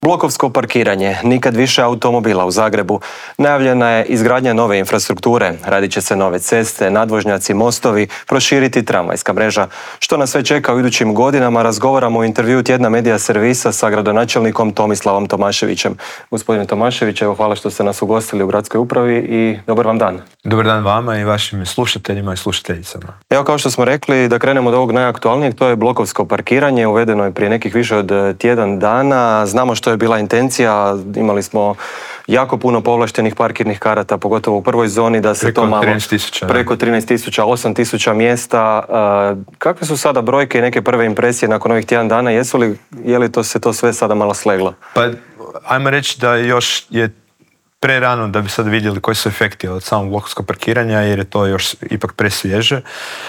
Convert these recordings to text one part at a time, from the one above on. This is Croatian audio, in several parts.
Blokovsko parkiranje, nikad više automobila u Zagrebu. Najavljena je izgradnja nove infrastrukture, radit će se nove ceste, nadvožnjaci, mostovi, proširiti tramvajska mreža. Što nas sve čeka u idućim godinama, razgovaramo u intervjuu tjedna Medija servisa sa gradonačelnikom Tomislavom Tomaševićem. Gospodine Tomašević, evo hvala što ste nas ugostili u gradskoj upravi i dobar vam dan. Dobar dan vama i vašim slušateljima i slušateljicama. Evo, kao što smo rekli, da krenemo od ovog najaktualnijeg, to je blokovsko parkiranje, uvedeno je prije nekih više od tjedan dana. Znamo što je bila intencija, imali smo jako puno povlaštenih parkirnih karata, pogotovo u prvoj zoni, da se preko to malo... 13.000. Preko 13.000, 8.000 mjesta. Kakve su sada brojke i neke prve impresije nakon ovih tjedan dana? Je li to se to sve sada malo sleglo? Pa, ajmo reći da još je prerano da bi sad vidjeli koji su efekti od samog blokovskog parkiranja, jer je to još ipak presvježe.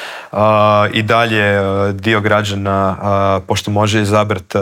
I dalje dio građana, pošto može izabrati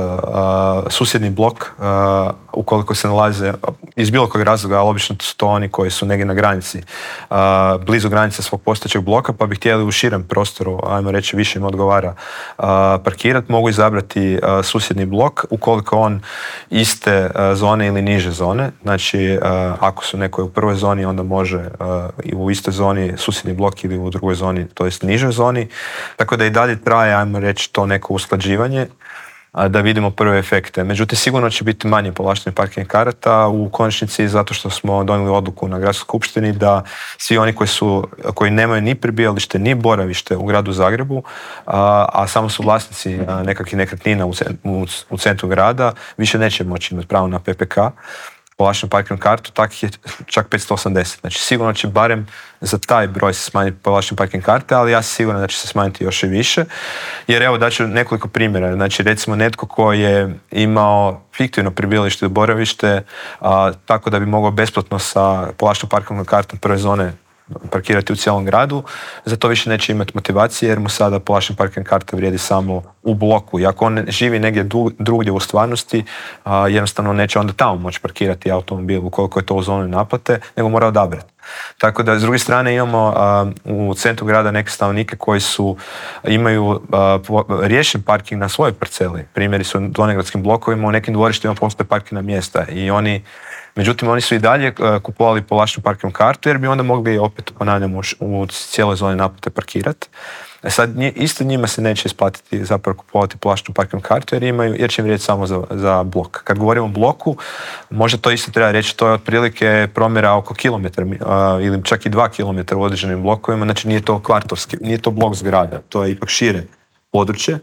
susjedni blok ukoliko se nalaze iz bilo kojeg razloga, ali obično su to oni koji su negdje na granici, blizu granice svog postojećeg bloka, pa bi htjeli u širem prostoru, ajmo reći više im odgovara, parkirati, mogu izabrati susjedni blok ukoliko on iste zone ili niže zone. Znači, ako su neko u prvoj zoni, onda može u istoj zoni susjedni blok ili u drugoj zoni, to jest nižoj zoni. Tako da i dalje traje, ajmo reći, to neko usklađivanje, da vidimo prve efekte. Međutim, sigurno će biti manje povlaštenih parkirnih karata u konačnici, zato što smo donijeli odluku na gradskoj skupštini da svi oni koji nemaju ni prebivalište ni boravište u gradu Zagrebu, a samo su vlasnici nekakvih nekretnina u centru grada, više neće moći imati pravo na PPK, povlaštenu parkirnu kartu, takih je čak 580. Znači, sigurno će barem za taj broj se smanjiti povlaštene parkirne karte, ali ja sam siguran da će se smanjiti još i više. Jer evo, daću nekoliko primjera. Znači, recimo netko koji je imao fiktivno prebivalište i boravište, tako da bi mogao besplatno sa povlaštenom parkirnom kartom prve zone parkirati u cijelom gradu, za to više neće imati motivacije jer mu sada povlaštena parkirna karta vrijedi samo u bloku. I ako on živi negdje drugdje u stvarnosti, jednostavno neće onda tamo moći parkirati automobil ukoliko je to u zoni naplate, nego mora odabrati. Tako da, s druge strane, imamo u centru grada neke stanovnike koji imaju riješen parking na svojoj parceli. Primjeri su u donjegradskim blokovima, u nekim dvorištima postoje parkirna mjesta i međutim, oni su i dalje kupovali povlaštenu parkirnu kartu jer bi onda mogli opet, ponavljam, u cijeloj zoni naplate parkirati. Sad, isto njima se neće isplatiti zapravo kupovati povlaštenu parkirnu kartu jer će im vrijediti samo za blok. Kad govorimo o bloku, možda to isto treba reći, to je otprilike promjera oko kilometra ili čak i 2 kilometra u određenim blokovima, znači nije to kvartovski, nije to blok zgrada, to je ipak šire područje.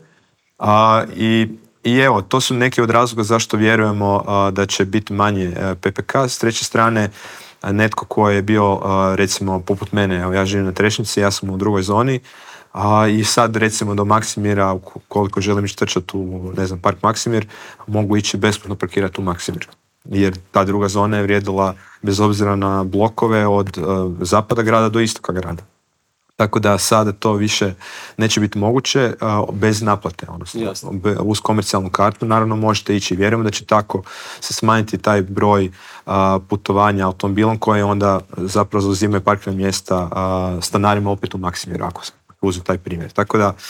I evo, to su neki od razloga zašto vjerujemo da će biti manje PPK. S treće strane, netko koji je bio, recimo, poput mene, evo, ja živim na Trešnjici, ja sam u drugoj zoni, i sad, recimo, do Maksimira, koliko želim ići trčati u, Park Maksimir, mogu ići besplatno parkirati u Maksimir. Jer ta druga zona je vrijedila bez obzira na blokove od zapada grada do istoka grada. Tako da sada to više neće biti moguće bez naplate, odnosno uz komercijalnu kartu. Naravno, možete ići, vjerujemo da će tako se smanjiti taj broj putovanja automobilom koje onda zapravo zauzimaju parkirna mjesta stanarima opet u Maksimiru, ako se uzme taj primjer. Tako da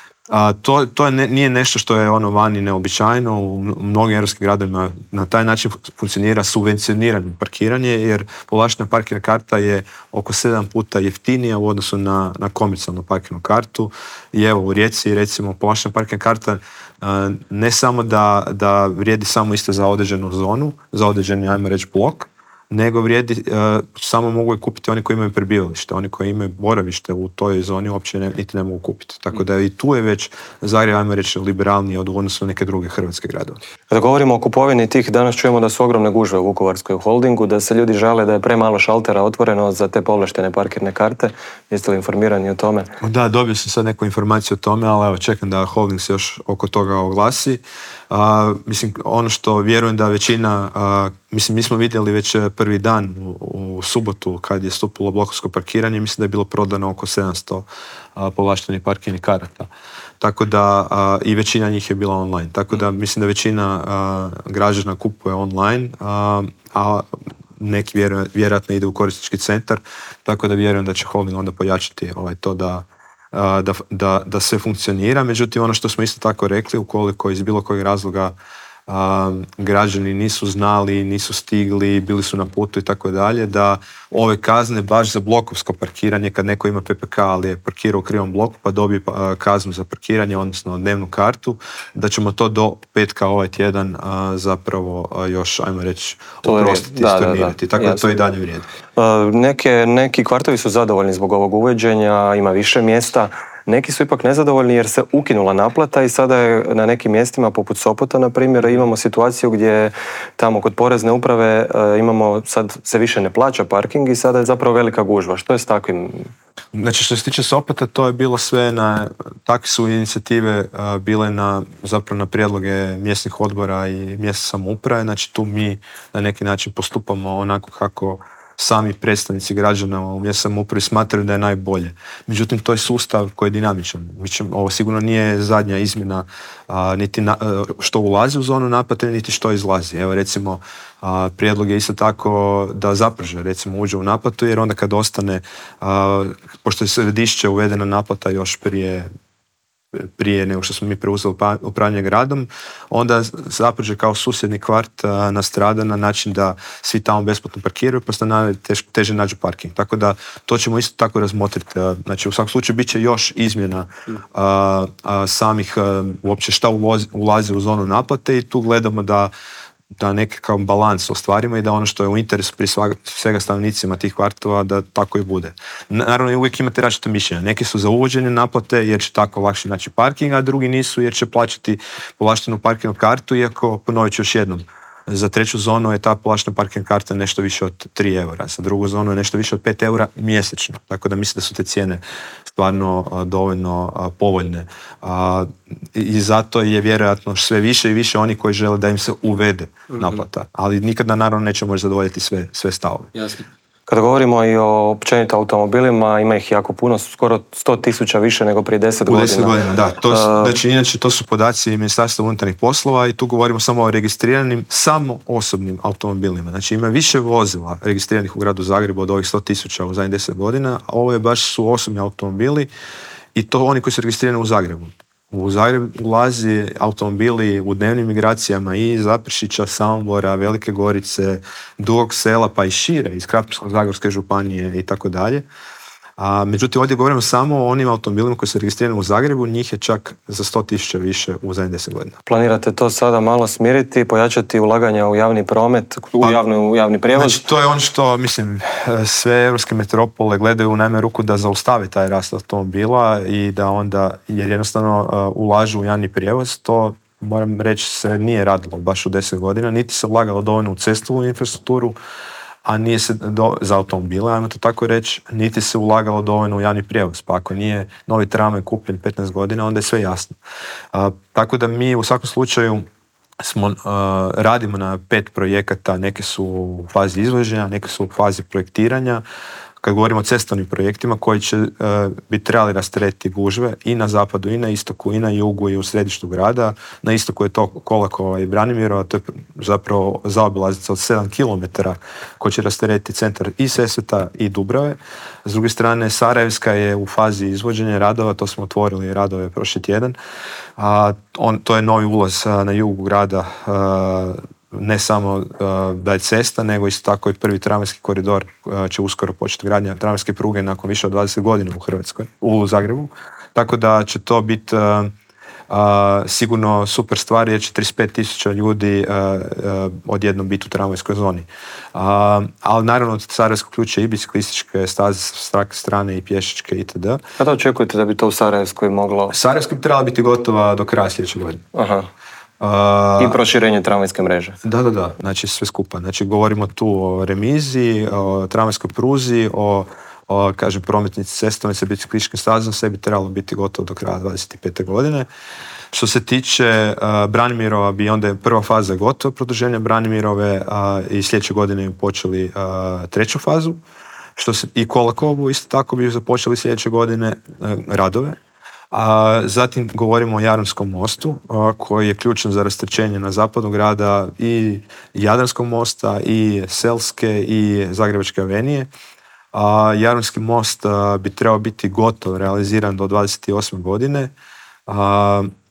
to nije nešto što je vani neobičajno. U mnogim europskim gradovima na taj način funkcionira subvencionirano parkiranje, jer povlaštena parkirna karta je oko 7 puta jeftinija u odnosu na komercijalnu parkirnu kartu. I evo, u Rijeci, recimo, povlaštena parkirna karta ne samo da vrijedi samo isto za određenu zonu, za određeni, ajmo reći, blok, nego vrijedi, samo mogu je kupiti oni koji imaju prebivalište. Oni koji imaju boravište u toj zoni uopće niti ne mogu kupiti. Tako da i tu je već Zagreb, ajmo reći, liberalniji od odnosu na neke druge hrvatske gradove. Kada govorimo o kupovini tih, danas čujemo da su ogromne gužve u Vukovarskoj holdingu, da se ljudi žale da je premalo šaltera otvoreno za te povlaštene parkirne karte. Jeste li informirani o tome? Da, dobio sam sad neku informaciju o tome, ali evo, čekam da holding se još oko toga oglasi. Mislim, ono što vjerujem da većina, mi smo vidjeli već prvi dan u subotu kad je stupilo blokovsko parkiranje, mislim da je bilo prodano oko 700 povlaštenih parkirnih karata. Tako da i većina njih je bila online. Tako da mislim da većina građana kupuje online, a neki vjerojatno ide u korisnički centar, tako da vjerujem da će holding onda pojačati to da sve funkcionira. Međutim, ono što smo isto tako rekli, ukoliko iz bilo kojeg razloga građani nisu znali, nisu stigli, bili su na putu i tako dalje, da ove kazne baš za blokovsko parkiranje, kad neko ima PPK ali je parkirao u krivom bloku pa dobije kaznu za parkiranje, odnosno dnevnu kartu, da ćemo to do petka ovaj tjedan zapravo još, ajmo reći, oprostiti, stornirati. Tako da to i dalje vrijedi. Neki kvartovi su zadovoljni zbog ovog uvođenja, ima više mjesta. Neki su ipak nezadovoljni jer se ukinula naplata i sada je na nekim mjestima poput Sopota, na primjer, imamo situaciju gdje tamo kod porezne uprave imamo, sad se više ne plaća parking i sada je zapravo velika gužva. Što je s takvim? Znači što se tiče Sopota, to je bilo sve takve su inicijative bile zapravo na prijedloge mjesnih odbora i mjesne samouprave. Znači tu mi na neki način postupamo onako kako sami predstavnici građana u mjesnoj samoupravi smatraju da je najbolje. Međutim, to je sustav koji je dinamičan. Ovo sigurno nije zadnja izmjena niti što ulazi u zonu naplate, niti što izlazi. Evo recimo, prijedlog je isto tako da Zaprežje recimo uđe u naplatu, jer onda kad ostane, pošto je Središće uvedena naplata još prije nego što smo mi preuzeli upravljanje gradom, onda Zaprežje kao susjedni kvart nastrada na način da svi tamo besplatno parkiraju, pa stanari teže nađu parking. Tako da to ćemo isto tako razmotriti. Znači u svakom slučaju bit će još izmjena samih uopće šta ulazi u zonu naplate i tu gledamo da nekakav balans ostvarimo i da ono što je u interesu prije svega stanovnicima tih kvartova da tako i bude. Naravno, uvijek imate različite mišljenja. Neki su za uvođenje naplate jer će tako lakše naći parking, a drugi nisu jer će plaćati povlaštenu parkingnu kartu, iako, ponovit ću još jednom, za treću zonu je ta povlaštena parking karta nešto više od 3 eura, za drugu zonu je nešto više od 5 eura mjesečno. Tako da mislim da su te cijene stvarno dovoljno povoljne. I zato je vjerojatno sve više i više oni koji žele da im se uvede naplata. Ali nikada naravno neće moći zadovoljiti sve stavove. Jasno. Kada govorimo i o općenito automobilima, ima ih jako puno, skoro 100.000 više nego prije 10 godina. U 10 godina, da. Znači, inače, to su podaci Ministarstva unutarnjih poslova i tu govorimo samo o registriranim, samo osobnim automobilima. Znači, ima više vozila registriranih u gradu Zagrebu od ovih 100.000 u zadnjih 10 godina, a ovo je baš su osobni automobili i to oni koji su registrirani u Zagrebu. U Zagreb ulazi automobili u dnevnim migracijama i iz Zaprešića, Samobora, Velike Gorice, Dugog Sela, pa i šire, iz Krapinsko-zagorske županije i tako dalje. Međutim, ovdje govorimo samo o onim automobilima koji su registrirani u Zagrebu, njih je čak za 100.000 više u zadnjih 10 godina. Planirate to sada malo smiriti, pojačati ulaganja u javni promet, u javni prijevoz? Znači, to je ono što, mislim, sve europske metropole gledaju u najmanju ruku da zaustave taj rast automobila i da onda, jer jednostavno ulažu u javni prijevoz, to moram reći se nije radilo baš u 10 godina, niti se ulagalo dovoljno u cestovnu infrastrukturu, a nije se za automobile, ajmo to tako reći, niti se ulagalo dovoljno u javni prijevoz. Pa ako nije novi tramvaj kupljen 15 godina, onda je sve jasno. Tako da mi u svakom slučaju radimo na 5 projekata, neke su u fazi izvođenja, neke su u fazi projektiranja. Kad govorimo o cestovnim projektima koji će bi trebali rasteretiti gužve i na zapadu i na istoku i na jugu i u središtu grada. Na istoku je to Kolakova i Branimirova, to je zapravo zaobilaznica od 7 km koji će rasteretiti centar i Sesveta i Dubrave. S druge strane, Sarajevska je u fazi izvođenja radova, to smo otvorili radove prošli tjedan. To je novi ulaz na jugu grada, ne samo da je cesta, nego isto tako i prvi tramvajski koridor će uskoro početi gradnja tramvajske pruge nakon više od 20 godina u Hrvatskoj, u Zagrebu. Tako da će to biti sigurno super stvar jer će 35.000 ljudi odjednom biti u tramvajskoj zoni. Ali naravno od Sarajevskog ključa i biciklističke staze s strane i pješačke itd. Kada očekujete da bi to u Sarajevskoj moglo? Sarajevskoj bi trebala biti gotova do kraja sljedeće godine. Aha. I proširenje tramvajske mreže. Da, znači sve skupa. Znači govorimo tu o remiziji, o tramvajskoj pruzi, o kažem, prometnici cestovne sa biciklističkim stazom, sve bi trebalo biti gotovo do kraja 25. godine. Što se tiče Branimirova, bi onda prva faza gotova produženja Branimirove i sljedeće godine bi počeli treću fazu. I Kolakovu isto tako bi započeli sljedeće godine radove. Zatim govorimo o Jadranskom mostu koji je ključan za rasterećenje na zapadu grada i Jadranskog mosta i Selske i Zagrebačke avenije. Jadranski most bi trebao biti gotov, realiziran do 28. godine.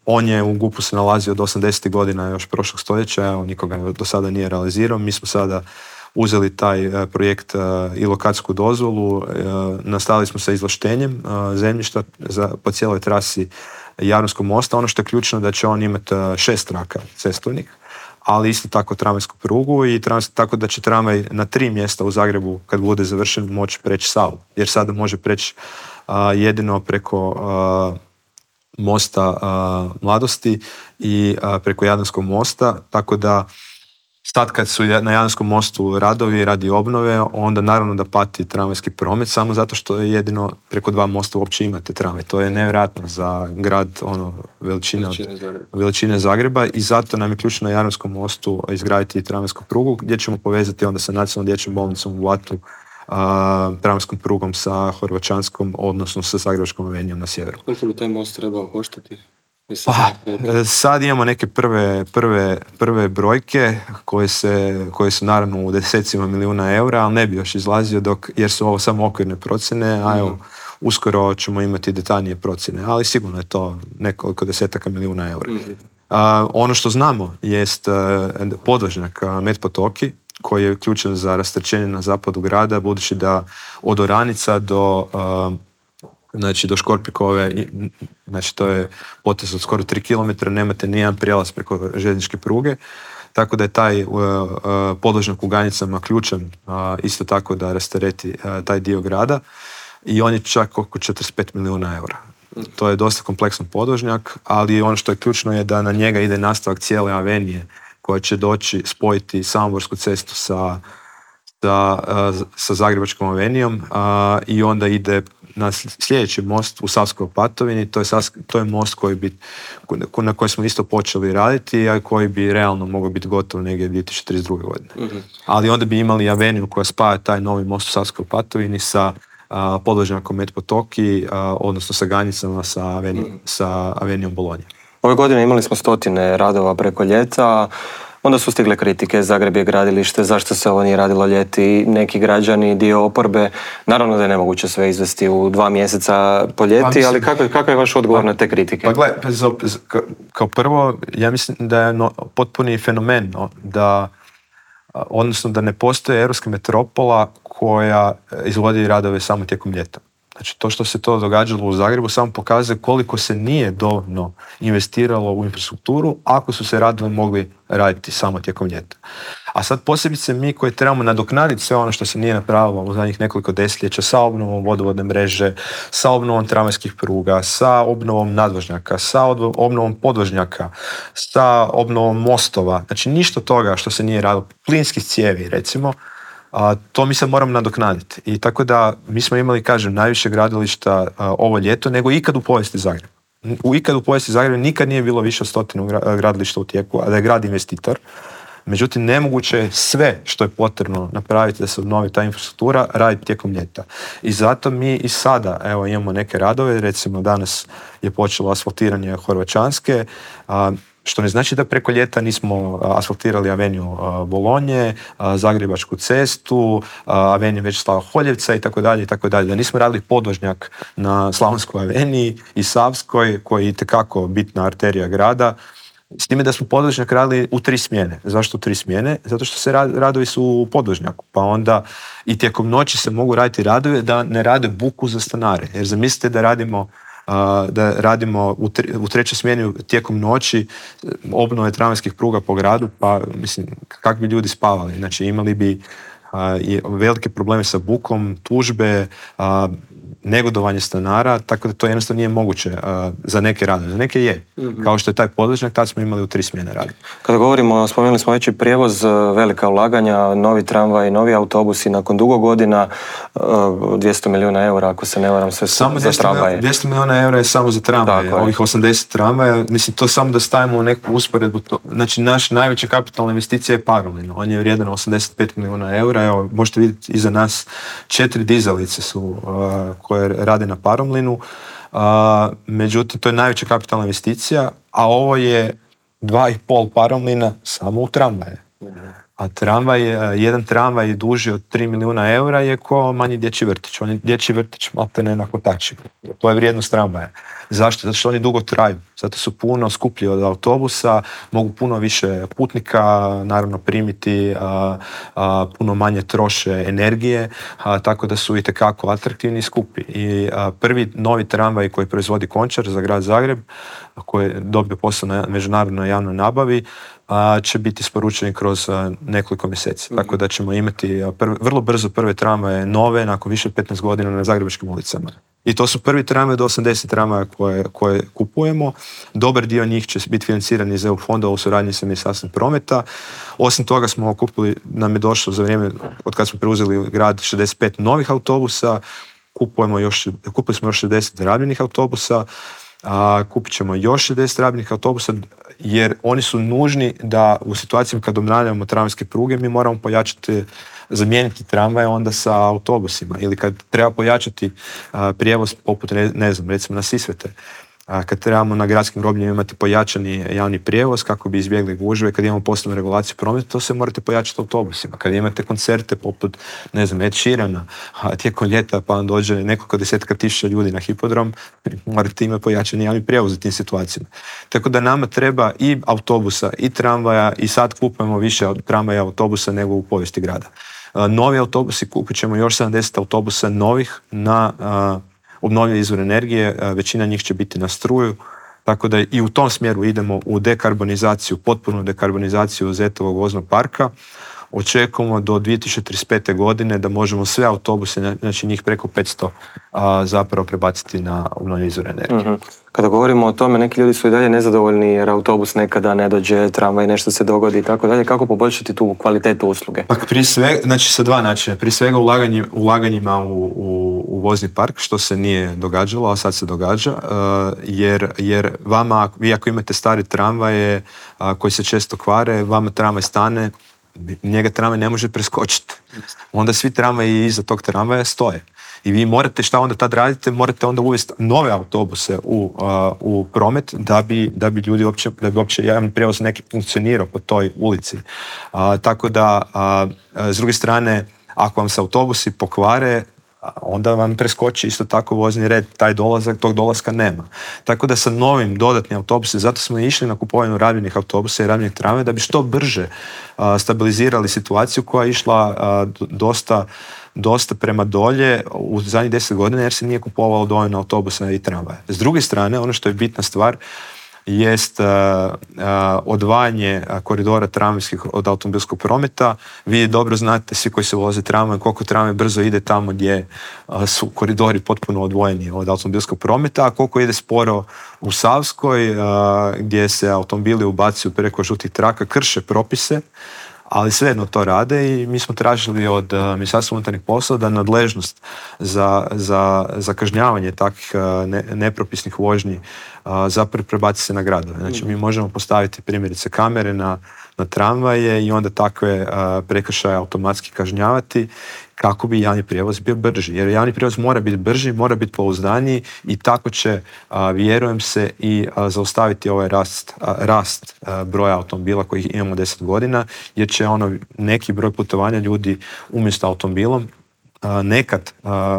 On je u GUP-u se nalazio od 80. godina još prošlog stoljeća, nikoga do sada nije realizirao. Mi smo sada uzeli taj projekt i lokacijsku dozvolu, nastavili smo sa izvlaštenjem zemljišta po cijeloj trasi Jadranskog mosta. Ono što je ključno da će on imati 6 traka cestovnih, ali isto tako tramvajsku prugu i tako da će tramvaj na 3 mjesta u Zagrebu kad bude završen moći preći Savu, jer sada može preći jedino preko mosta Mladosti i preko Jadranskog mosta, tako da sad kad su na Jadranskom mostu radovi radi obnove, onda naravno da pati tramvajski promet, samo zato što je jedino preko 2 mosta uopće imate tramvaj. To je nevjerojatno za grad veličine Zagreba i zato nam je ključno na Jadranskom mostu izgraditi tramvajsku prugu gdje ćemo povezati onda sa Nacionalnom dječjom bolnicom u Blatu, tramvajskom prugom sa Horvaćanskom, odnosno sa Zagrebačkom avenijom na sjeveru. Koliko bi taj most trebao koštati? Sad imamo neke prve brojke koje su naravno u desecima milijuna eura, ali ne bi još izlazio jer su ovo samo okvirne procjene, a evo, uskoro ćemo imati detaljnije procjene, ali sigurno je to nekoliko desetaka milijuna eura. Ono što znamo jest podvožnjak Met Potoki, koji je ključan za rasterećenje na zapadu grada, budući da od Oranica do Škorpikove, znači to je potez od skoro 3 km, nemate nijedan prijelaz preko željezničke pruge, tako da je taj podvožnjak u Ganjicama ključan isto tako da rastereti taj dio grada i on je čak oko 45 milijuna eura. To je dosta kompleksan podvožnjak, ali ono što je ključno je da na njega ide nastavak cijele avenije koja će doći spojiti Samoborsku cestu sa Zagrebačkom avenijom i onda ide na sljedeći most u Savskoj Opatovini. To je most na koji smo isto počeli raditi, a koji bi realno mogao biti gotov negdje 2032. godine. Mm-hmm. Ali onda bi imali aveniju koja spaja taj novi most u Savskoj Opatovini sa podvožnjakom Met Potoki, odnosno sa Ganjicama, sa avenijom Bolonje. Ove godine imali smo 100 radova preko ljeta. Onda su stigle kritike, Zagreb je gradilište, zašto se ovo nije radilo ljeti, neki građani, dio oporbe. Naravno da je nemoguće sve izvesti u 2 mjeseca po ljeti, ali kakav je vaš odgovor na te kritike? Pa gledaj, kao prvo, ja mislim da je potpuni fenomen odnosno da ne postoji europska metropola koja izvodi radove samo tijekom ljeta. Znači, to što se to događalo u Zagrebu samo pokazuje koliko se nije dovoljno investiralo u infrastrukturu ako su se radovi mogli raditi samo tijekom ljeta. A sad posebice mi koji trebamo nadoknaditi sve ono što se nije napravilo u zadnjih nekoliko desetljeća sa obnovom vodovodne mreže, sa obnovom tramvajskih pruga, sa obnovom nadvožnjaka, sa obnovom podvožnjaka, sa obnovom mostova. Znači, ništa toga što se nije radilo, plinskih cijevi recimo, to mi se moramo nadoknaditi. I tako da mi smo imali, kažem, najviše gradilišta ovo ljeto nego ikad u povijesti Zagreba. Ikad u povijesti Zagreba nikad nije bilo više od 100 gradilišta u tijeku, a da je grad investitor. Međutim, nemoguće je sve što je potrebno napraviti da se obnovi ta infrastruktura raditi tijekom ljeta. I zato mi i sada imamo neke radove, recimo danas je počelo asfaltiranje Horvaćanske, što ne znači da preko ljeta nismo asfaltirali aveniju Bolonje, Zagrebačku cestu, aveniju Večeslava Holjevca itd., da nismo radili podvožnjak na Slavonskoj aveniji i Savskoj, koji je itekako bitna arterija grada, s time da smo podvožnjak radili u 3 smjene. Zašto u 3 smjene? Zato što se radovi su u podvožnjaku, pa onda i tijekom noći se mogu raditi radovi da ne rade buku za stanare. Jer zamislite da radimo u 3. smjeni tijekom noći obnove tramvajskih pruga po gradu, pa mislim, kako bi ljudi spavali? Znači, imali bi velike probleme sa bukom, tužbe, negodovanje stanara, tako da to jednostavno nije moguće za neke radove. Za neke je. Mm-hmm. Kao što je taj podvožnjak, tad smo imali u 3 smjene rada. Kada govorimo, spomenuli smo već i prijevoz, velika ulaganja, novi tramvaj, novi autobusi, nakon dugo godina 200 milijuna eura, ako se ne varam, sve samo za tramvaje. 200 milijuna eura je samo za tramvaje. Ovih 80 tramvaja, mislim, to samo da stavimo u neku usporedbu. Znači, naš najveća kapitalna investicija je Paromlin. On je vrijedan 85 milijuna eura. Evo, možete vidjeti iza nas 4 dizalice su koje rade na Paromlinu. Međutim, to je najveća kapitalna investicija, a ovo je 2,5 Paromlina samo u tramvaje. A jedan tramvaj duži od 3 milijuna eura je ko manji dječji vrtić. On je dječji vrtić malte ne na kotači. To je vrijednost tramvaja. Zašto? Zato što oni dugo traju. Zato su puno skuplji od autobusa, mogu puno više putnika naravno primiti, puno manje troše energije, tako da su itekako atraktivni i skupi. I prvi novi tramvaj koji proizvodi Končar za grad Zagreb, koji je dobio posao na međunarodnoj javnoj nabavi, će biti isporučeni kroz nekoliko mjeseci. Tako da ćemo imati vrlo brzo prve tramvaje nove nakon više od 15 godina na zagrebačkim ulicama. I to su prvi tramvaje do 80 tramvaja koje kupujemo. Dobar dio njih će biti financirani iz EU fondova u suradnji sa Ministarstvom prometa. Osim toga smo kupili, nam je došlo za vrijeme od kad smo preuzeli grad 65 novih autobusa, kupili smo još 60 rabljenih autobusa, kupit ćemo još 60 rabljenih autobusa jer oni su nužni da u situacijama kad obnavljamo tramvajske pruge mi moramo zamijeniti tramvaje onda sa autobusima ili kad treba pojačati prijevoz poput recimo na Sisvete. Kad trebamo na gradskim grobljima imati pojačani javni prijevoz kako bi izbjegli gužve, kad imamo posebnu regulaciju prometa, to se morate pojačati autobusima. Kad imate koncerte poput, Ed Sheerana, tijekom ljeta pa vam dođe nekoliko desetka tisuća ljudi na hipodrom, morate imati pojačani javni prijevoz u tim situacijama. Tako da nama treba i autobusa i tramvaja i sad kupujemo više tramvaja i autobusa nego u povijesti grada. Novi autobusi, kupit ćemo još 70 autobusa novih na obnovljive izvore energije, većina njih će biti na struju, tako da i u tom smjeru idemo u dekarbonizaciju, potpunu dekarbonizaciju ZET-ovog voznog parka. Očekujemo do 2035. godine da možemo sve autobuse, znači njih preko 500, zapravo prebaciti na obnovljive izvore energije. Mm-hmm. Kada govorimo o tome, neki ljudi su i dalje nezadovoljni jer autobus nekada ne dođe, tramvaj nešto se dogodi i tako dalje. Kako poboljšati tu kvalitetu usluge? Pa prije svega, znači sa dva načina. Prije svega ulaganjima u vozni park, što se nije događalo, a sad se događa, jer vama, vi ako imate stare tramvaje koji se često kvare, vama tramvaj stane, njega tramvaj ne može preskočiti. Onda svi tramvaji iza tog tramvaja stoje. I vi morate, šta onda tad radite, morate onda uvesti nove autobuse u promet da bi ljudi uopće javni prijevoz neki funkcionirao po toj ulici. Tako da, s druge strane, ako vam se autobusi pokvare, onda vam preskoči isto tako vozni red, tog dolaska nema. Tako da sa novim dodatnim autobusima, zato smo išli na kupovinu rabljenih autobusa i rabljenih tramvaja da bi što brže stabilizirali situaciju koja je išla dosta prema dolje u zadnjih 10 godina jer se nije kupovalo dovoljno autobusa i tramvaja. S druge strane, ono što je bitna stvar jest odvajanje koridora tramvajskih od automobilskog prometa. Vi dobro znate, svi koji se voze tramvajem, koliko tramvaj brzo ide tamo gdje su koridori potpuno odvojeni od automobilskog prometa, a koliko ide sporo u Savskoj, gdje se automobili ubacuju preko žutih traka, krše propise, ali svejedno to rade i mi smo tražili od Ministarstva unutarnjih poslova da nadležnost za kažnjavanje takvih nepropisnih vožnji zapravo prebaci se na gradove. Znači mi možemo postaviti primjerice kamere na tramvaje i onda takve prekršaje automatski kažnjavati kako bi javni prijevoz bio brži. Jer javni prijevoz mora biti brži, mora biti pouzdaniji i tako će, vjerujem se, i zaustaviti ovaj rast broja automobila kojih imamo 10 godina, jer će neki broj putovanja ljudi umjesto automobilom nekad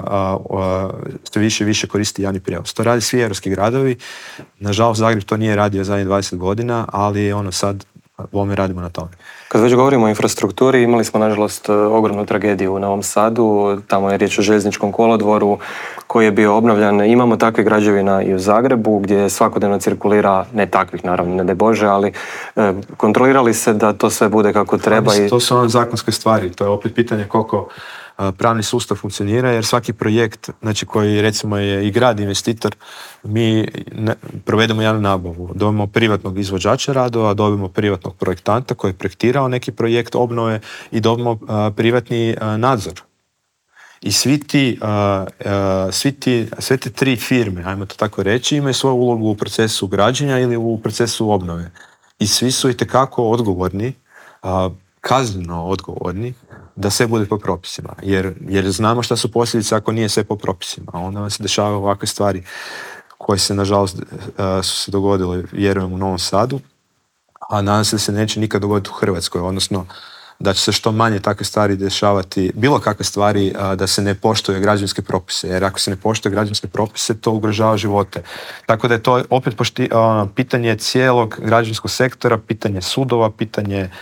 sve više i više koristi javni prijevoz. To radi svi europski gradovi. Nažalost, Zagreb to nije radio zadnjih 20 godina, ali sad bome radimo na tome. Kad već govorimo o infrastrukturi, imali smo nažalost ogromnu tragediju u Novom Sadu, tamo je riječ o željezničkom kolodvoru koji je bio obnovljan. Imamo takve građevina i u Zagrebu gdje svakodnevno cirkulira, ne takvih naravno, ne daj Bože, ali kontrolirali se da to sve bude kako treba. To su zakonske stvari, to je opet pitanje koliko pravni sustav funkcionira, jer svaki projekt, znači koji recimo je i grad investitor, mi provedemo javnu nabavu, dobimo privatnog izvođača radova, dobimo privatnog projektanta koji je projektirao neki projekt obnove i dobimo privatni nadzor. I sve te tri firme, ajmo to tako reći, imaju svoju ulogu u procesu građenja ili u procesu obnove. I svi su itekako odgovorni, kazneno odgovorni, da sve bude po propisima. Jer znamo šta su posljedice ako nije sve po propisima. Onda vam se dešavaju ovakve stvari koje se, nažalost, su se dogodile, vjerujem, u Novom Sadu, a nadam se da se neće nikad dogoditi u Hrvatskoj. Odnosno, da će se što manje takve stvari dešavati, bilo kakve stvari da se ne poštuje građevinske propise, jer ako se ne poštuje građevinske propise, to ugrožava živote. Tako da je to opet pitanje cijelog građevinskog sektora, pitanje sudova, pitanje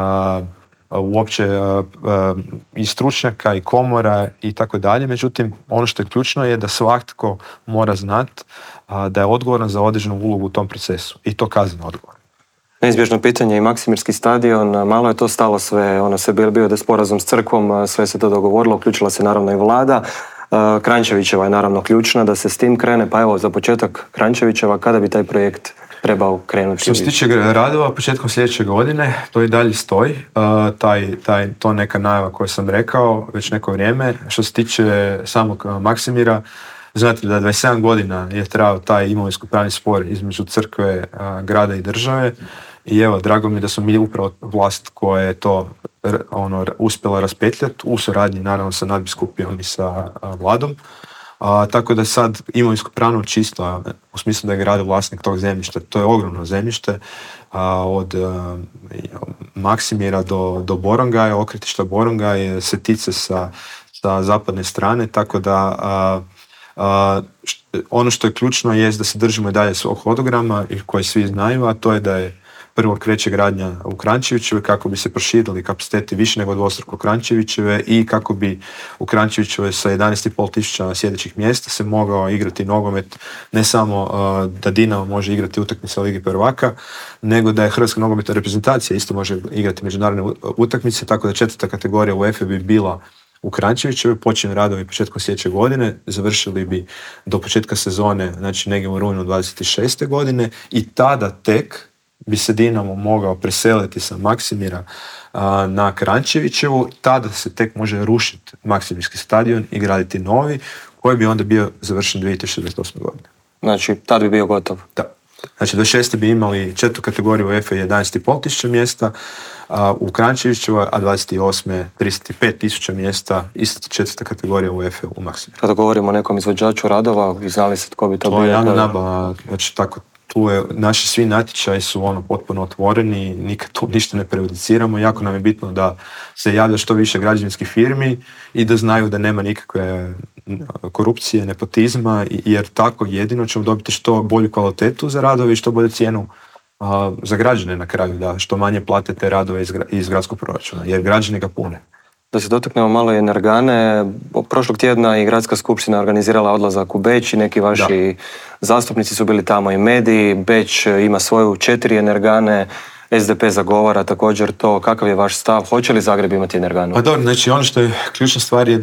uopće i stručnjaka i komora i tako dalje. Međutim, ono što je ključno je da svatko mora znati da je odgovoran za određenu ulogu u tom procesu i to kazneno odgovoran. Neizbježno pitanje i Maksimirski stadion, malo je to stalo sve, se bio da je sporazum s crkvom, sve se to dogovorilo, uključila se naravno i vlada. Kranjčevićeva je naravno ključna da se s tim krene, pa evo za početak Kranjčevićeva, kada bi taj projekt trebao krenuti? Što se tiče radova, početkom sljedeće godine, to i dalje stoji, to neka najava koju sam rekao već neko vrijeme. Što se tiče samog Maksimira, znate da 27 godina je trajao taj imovinsko-pravni spor između crkve, grada i države i evo, drago mi je da smo mi upravo vlast koja je to uspjela raspetljati u suradnji naravno sa nadbiskupijom i sa vladom. Tako da je sad imovinsko-pravno čisto, u smislu da je grad vlasnik tog zemljišta. To je ogromno zemljište, od Maksimira do Borongaja, okretišta Borongaj se tiče sa zapadne strane, tako da ono što je ključno je da se držimo i dalje svog hodograma i koji svi znaju, a to je da je prvo kreće gradnja u Kranjčevićeve kako bi se proširili kapaciteti više nego dvostruko Kranjčevićeve i kako bi u Kranjčevićeve sa 11.500 sjedećih mjesta se mogao igrati nogomet, ne samo da Dinamo može igrati utakmice Ligi prvaka, nego da je Hrvatska nogometna reprezentacija isto može igrati međunarodne utakmice, tako da 4. kategorija UEFA bi bila u Kranjčevićevoj, počinju radovi početkom sljedeće godine, završili bi do početka sezone, znači negdje u rujnu 26. godine i tada tek bi se Dinamo mogao preseliti sa Maksimira na Kranjčevićevu, tada se tek može rušiti Maksimirski stadion i graditi novi, koji bi onda bio završen 2028. godine. Znači, tad bi bio gotov? Da. Znači, 26. bi imali 4. kategoriju UEFA 11.500 mjesta u Kranjčevićevoj, a 28. 35.000 mjesta, isto 4. kategorija UEFA u Maksimiru. Kada govorimo o nekom izvođaču radova, znali se tko bi to bio? To je javna nabava, znači tako. Tu je, naši svi natječaji su potpuno otvoreni, nikad tu ništa ne prejudiciramo. Jako nam je bitno da se javlja što više građevinskih firmi i da znaju da nema nikakve korupcije, nepotizma, jer tako jedino ćemo dobiti što bolju kvalitetu za radove i što bolju cijenu za građane na kraju, da što manje plate te radove iz gradskog proračuna, jer građani ga pune. Da se dotaknemo malo i energane, prošlog tjedna i gradska skupština organizirala odlazak u Beč i neki vaši zastupnici su bili tamo i mediji. Beč ima svoju 4 energane, SDP zagovara također to. Kakav je vaš stav? Hoće li Zagreb imati energanu? Pa dobro, znači ono što je ključna stvar je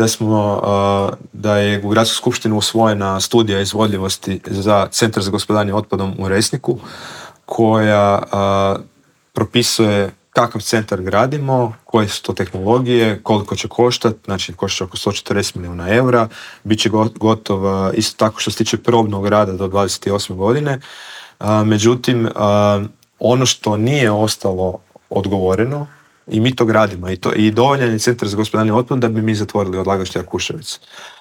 da je u gradskoj skupštini usvojena studija izvodljivosti za Centar za gospodarenje otpadom u Resniku, koja propisuje kakav centar gradimo, koje su to tehnologije, koliko će koštati, znači košta oko 140 milijuna eura, bit će gotov isto tako što se tiče probnog rada do 28. godine. Međutim, ono što nije ostalo odgovoreno, i mi to gradimo, i dovoljan je Centar za gospodarenje otpadom da bi mi zatvorili odlagalište Jakuševac.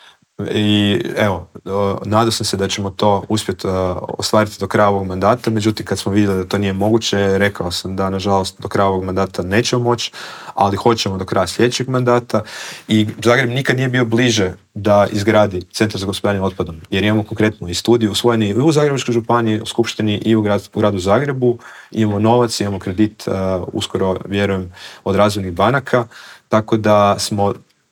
I evo, nadao sam se da ćemo to uspjeti ostvariti do kraja ovog mandata, međutim kad smo vidjeli da to nije moguće, rekao sam da nažalost do kraja ovog mandata nećemo moći, ali hoćemo do kraja sljedećeg mandata i Zagreb nikad nije bio bliže da izgradi Centar za gospodarenje otpadom, jer imamo konkretno i studiju usvojeni i u Zagrebačkoj županiji, u Skupštini i u gradu Zagrebu, imamo novac, imamo kredit, uskoro vjerujem od razvojnih banaka, tako da smo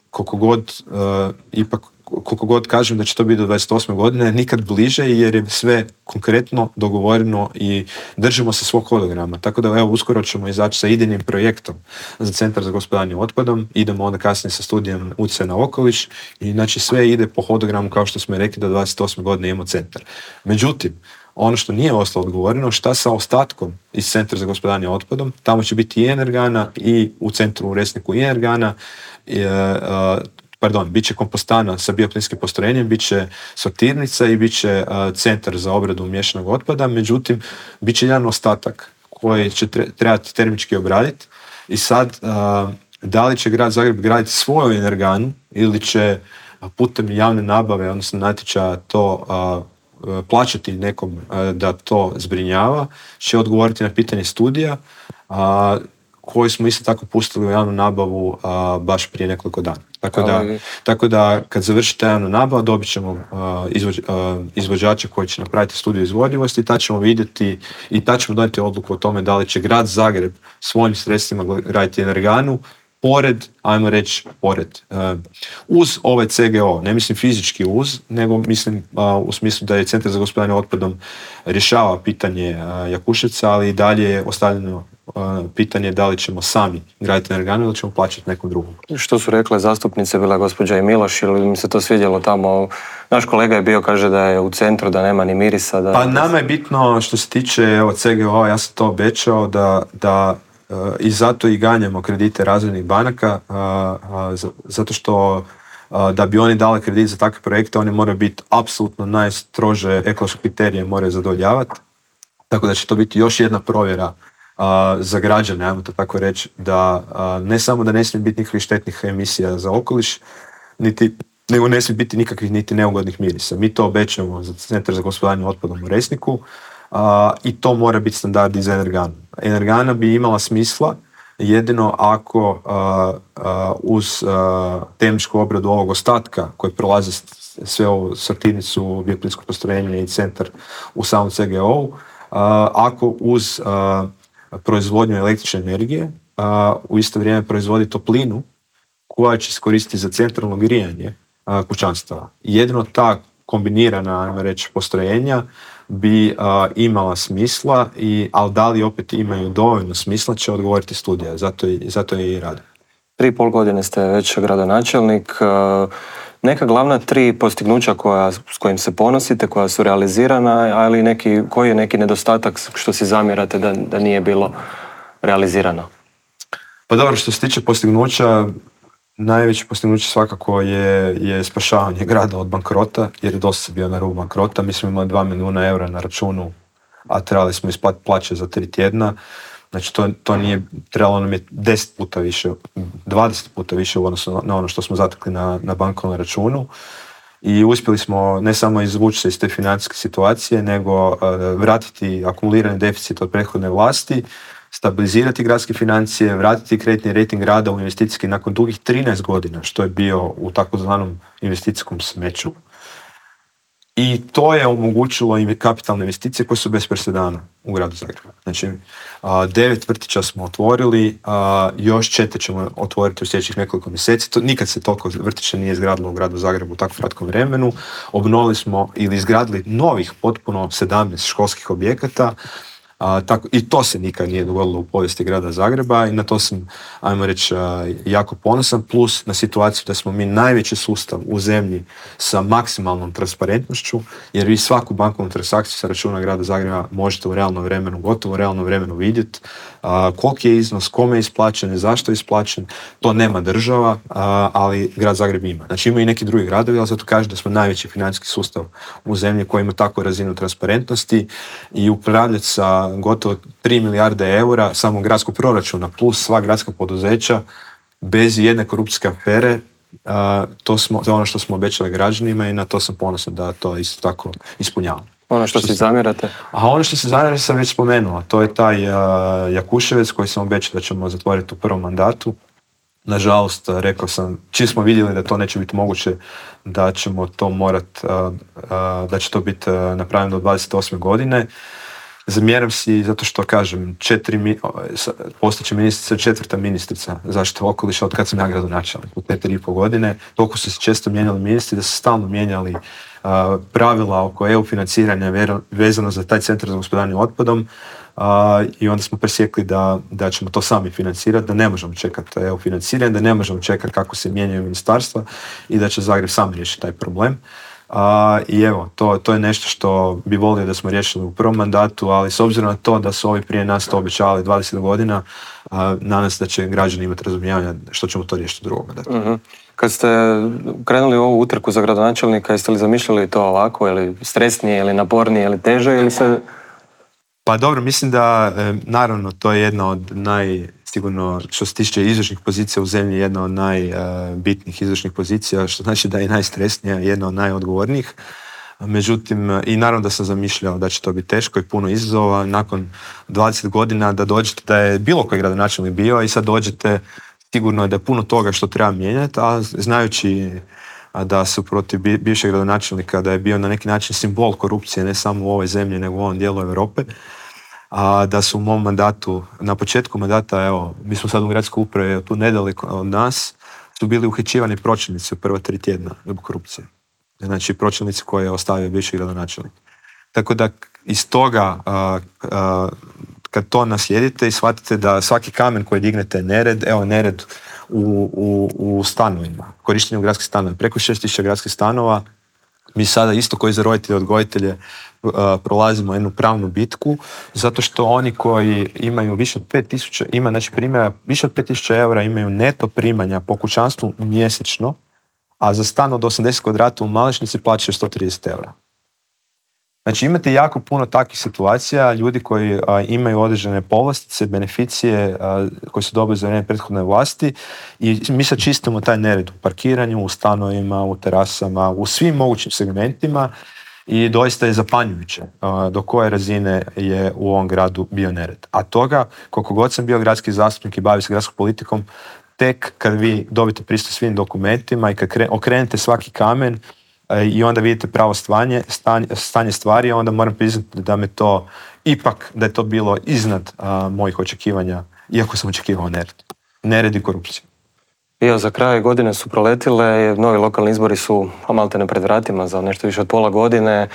koliko god kažem da će to biti do 28. godine, nikad bliže jer je sve konkretno dogovoreno i držimo se svog hodograma. Tako da evo, uskoro ćemo izaći sa idejnim projektom za Centar za gospodarenje otpadom, idemo onda kasnije sa studijom utjecaja na okoliš i znači sve ide po hodogramu kao što smo rekli da 28. godine imamo centar. Međutim, ono što nije ostalo odgovoreno, šta sa ostatkom iz Centra za gospodarenje otpadom, tamo će biti i energana i u centru u Resniku i energana, bit će kompostana sa bioplinskim postrojenjem, bit će sortirnica i bit će centar za obradu miješanog otpada, međutim, bit će jedan ostatak koji će trebati termički obraditi i sad, da li će grad Zagreb graditi svoju energanu ili će putem javne nabave, odnosno natječaja to plaćati nekom da to zbrinjava, će odgovoriti na pitanje studija. koju smo isto tako pustili u javnu nabavu baš prije nekoliko dana. Tako da kad završi ta javna nabava dobit ćemo izvođača koji će napraviti studiju izvodljivosti i tad ćemo vidjeti i tad ćemo donijeti odluku o tome da li će grad Zagreb svojim sredstvima graditi energanu pored, ajmo reći pored, uz ovaj CGO, ne mislim fizički uz, nego mislim u smislu da je Centar za gospodarenje otpadom rješava pitanje Jakuševca, ali i dalje je ostavljeno pitanje da li ćemo sami graditi energanu ili ćemo plaćati nekom drugom. Što su rekle zastupnice, bila gospođa i Miloš, ili mi se to svidjelo tamo? Naš kolega je bio, kaže da je u centru, da nema ni mirisa. Pa nama je bitno što se tiče CGO, ja sam to obećao da i zato i ganjamo kredite razvojnih banaka, zato što da bi oni dali kredit za takve projekte, oni moraju biti apsolutno najstrože ekološke kriterije moraju zadovoljavati. Tako da će to biti još jedna provjera za građane, ajmo to tako reći, da ne samo da ne smije biti nikakvih štetnih emisija za okoliš, nego ne smije biti nikakvih niti neugodnih mirisa. Mi to obećamo za Centar za gospodarenje otpadom u Resniku i to mora biti standard i za energanu. Energana bi imala smisla jedino ako uz termičku obradu ovog ostatka koji prolazi sve ovu sortirnicu, bioplinsko postrojenje i centar u samom CGO-u, ako uz proizvodnju električne energije u isto vrijeme proizvodi toplinu koja će se koristiti za centralno grijanje kućanstava. Jedino ta kombinirana, ajmo reći, postrojenja bi imala smisla, ali da li opet imaju dovoljno smisla će odgovoriti studija, zato je i rade. 3,5 godine ste već gradonačelnik. Neka glavna 3 postignuća s kojim se ponosite, koja su realizirana, ali koji je neki nedostatak što si zamjerate da nije bilo realizirano? Pa dobro, što se tiče postignuća, najveće postignuće svakako je spašavanje grada od bankrota, jer je dosta bio na rubu bankrota. Mi smo imali 2 milijuna eura na računu, a trebali smo isplatiti plaće za 3 tjedna. Znači to nije, trebalo nam je 10 puta više, 20 puta više u odnosu na ono što smo zatekli na bankovnom računu. I uspjeli smo ne samo izvući se iz te financijske situacije, nego vratiti akumulirani deficit od prethodne vlasti, stabilizirati gradske financije, vratiti kreditni rejting grada u investicijski nakon dugih 13 godina, što je bio u takozvanom investicijskom smeću. I to je omogućilo kapitalne investicije koje su bez presedana u gradu Zagrebu. Znači, 9 vrtića smo otvorili, još 4 ćemo otvoriti u sljedećih nekoliko mjeseci. Nikad se toliko vrtića nije izgradilo u gradu Zagrebu u tako kratkom vremenu. Obnovili smo ili izgradili novih potpuno 17 školskih objekata. I to se nikad nije dogodilo u povijesti grada Zagreba i na to sam, ajmo reći, jako ponosan, plus na situaciju da smo mi najveći sustav u zemlji sa maksimalnom transparentnošću, jer vi svaku bankovnu transakciju sa računa grada Zagreba možete u realnom vremenu, gotovo u realnom vremenu vidjeti koliki je iznos, kome je isplaćen, zašto je isplaćen, to nema država, ali grad Zagreb ima. Znači ima i neki drugi gradovi, ali zato kažem da smo najveći financijski sustav u zemlji koji ima takvu razinu transparentnosti i upravljati sa gotovo 3 milijarde eura samo gradskog proračuna plus sva gradska poduzeća bez jedne korupcijske afere, to je ono što smo obećali građanima i na to sam ponosan da to isto tako ispunjavamo. Ono što si zamjerate? A ono što se zamjerate sam već spomenuo, to je taj Jakuševec koji sam obećao da ćemo zatvoriti u prvom mandatu. Nažalost, rekao sam, čim smo vidjeli da to neće biti moguće, da ćemo to da će to biti napravljeno do 28. godine. Zamjeram si zato što, kažem, postaće ministrica 4. ministrica zaštite okoliša od kad sam ja gradonačelnik u 4,5 godine. Toliko su se često mijenjali ministri da su stalno mijenjali pravila oko EU financiranja vezano za taj centar za gospodarenje otpadom i onda smo presjekli da ćemo to sami financirati, da ne možemo čekati EU financiranje, da ne možemo čekati kako se mijenjaju ministarstva i da će Zagreb sam riješiti taj problem. I evo, to je nešto što bi volio da smo riješili u prvom mandatu, ali s obzirom na to da su ovi prije nas to obećavali 20 godina, nadam se da će građani imati razumijevanja što ćemo to riješiti u drugom mandatu. Uh-huh. Kad ste krenuli u ovu utrku za gradonačelnika, jeste li zamišljali to ovako, ili stresnije, ili napornije, ili teže, ili se... Pa dobro, mislim da, naravno, to je jedna od sigurno, što se tiče izvršnih pozicija u zemlji, jedna od najbitnijih izvršnih pozicija, što znači da je najstresnija, jedna od najodgovornijih. Međutim, i naravno da sam zamišljao da će to biti teško i puno izazova. Nakon 20 godina da dođete, da je bilo koji gradonačelnik bio i sad dođete, sigurno je da je puno toga što treba mijenjati, a znajući da su protiv bivšeg gradonačelnika, da je bio na neki način simbol korupcije, ne samo u ovoj zemlji, nego u ovom dijelu Europe, a da su u mom mandatu, na početku mandata, evo, mi smo sad u gradskoj upravi, tu nedaleko od nas, su bili uhićivani pročelnici u prva 3 tjedna zbog korupcije. Znači, pročelnici koje je ostavio bivši gradonačelnik. Tako da, iz toga, kad to naslijedite i shvatite da svaki kamen koji dignete je nered, evo nered u stanovima, korištenju gradskih stanova, preko 6.000 gradskih stanova, mi sada isto koji za roditelje, odgojitelje prolazimo jednu pravnu bitku, zato što oni koji imaju više od 5.000, znači primjera više od 5.000 eura imaju neto primanja po kućanstvu mjesečno, a za stan od 80 kvadrata u Malešnici plaćaju 130 eura. Znači imate jako puno takvih situacija, ljudi koji imaju određene povlastice, beneficije koje su dobili za vrijeme prethodne vlasti i mi sad čistimo taj nered u parkiranju, u stanovima, u terasama, u svim mogućim segmentima i doista je zapanjujuće do koje razine je u ovom gradu bio nered. A toga, koliko god sam bio gradski zastupnik i bavio se gradskom politikom, tek kad vi dobite pristup svim dokumentima i kad okrenete svaki kamen i onda vidite pravo stanje stvari, onda moram priznati da me to ipak, da je to bilo iznad mojih očekivanja, iako sam očekivao nered i korupciju. Evo, za kraj godine su proletile, novi lokalni izbori su maltene pred vratima za nešto više od pola godine.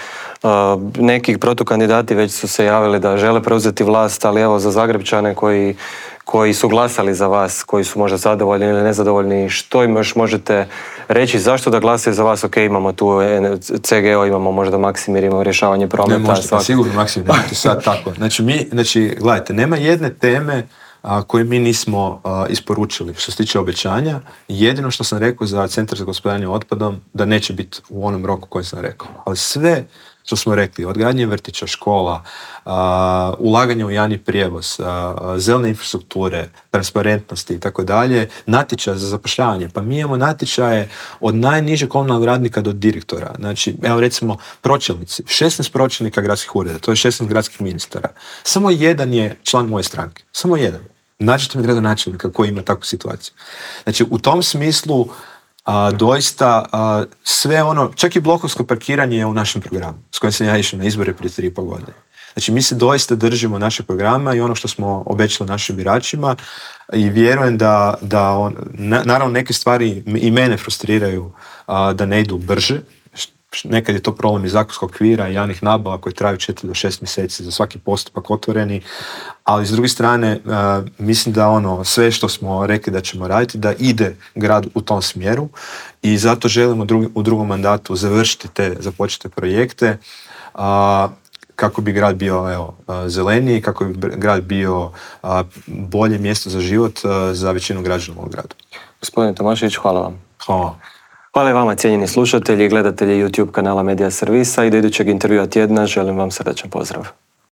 Neki protukandidati već su se javili da žele preuzeti vlast, ali evo za Zagrepčane koji su glasali za vas, koji su možda zadovoljni ili nezadovoljni, što im još možete reći, zašto da glasaju za vas? Ok, imamo tu CGO, imamo možda Maksimir, imamo rješavanje prometa. Ne možete, pa sigurno Maksimir, nemate sad tako. Znači, gledajte, nema jedne teme koje mi nismo isporučili što se tiče obećanja. Jedino što sam rekao za Centar za gospodarenje otpadom, da neće biti u onom roku koji sam rekao. Ali sve što smo rekli, odgradnje vrtića, škola, ulaganje u javni prijevoz, zelene infrastrukture, transparentnosti i tako dalje, natječaje za zapošljavanje. Pa mi imamo natječaje od najnižeg komunalnog radnika do direktora. Znači, evo recimo pročelnici, 16 pročelnika gradskih ureda, to je 16 gradskih ministara. Samo jedan je član moje stranke. Samo jedan. Nađite mi gradonačelnika koji ima takvu situaciju. Znači, u tom smislu doista sve ono, čak i blokovsko parkiranje je u našem programu s kojim sam ja išao na izbore prije 3,5 godine. Znači mi se doista držimo našeg programa i ono što smo obećali našim biračima i vjerujem naravno neke stvari i mene frustriraju da ne idu brže. Nekad je to problem iz zakonskog okvira i javnih nabava koji traju 4 do 6 mjeseci za svaki postupak otvoreni, ali s druge strane mislim da sve što smo rekli da ćemo raditi, da ide grad u tom smjeru i zato želimo u drugom mandatu završiti te započete projekte kako bi grad bio zeleniji, kako bi grad bio bolje mjesto za život za većinu građana u ovom gradu. Gospodine Tomašević, hvala vam. Hvala. Hvala i vama, cijenjeni slušatelji i gledatelji YouTube kanala Medija Servisa i do idućeg intervjua tjedna želim vam srdačan pozdrav.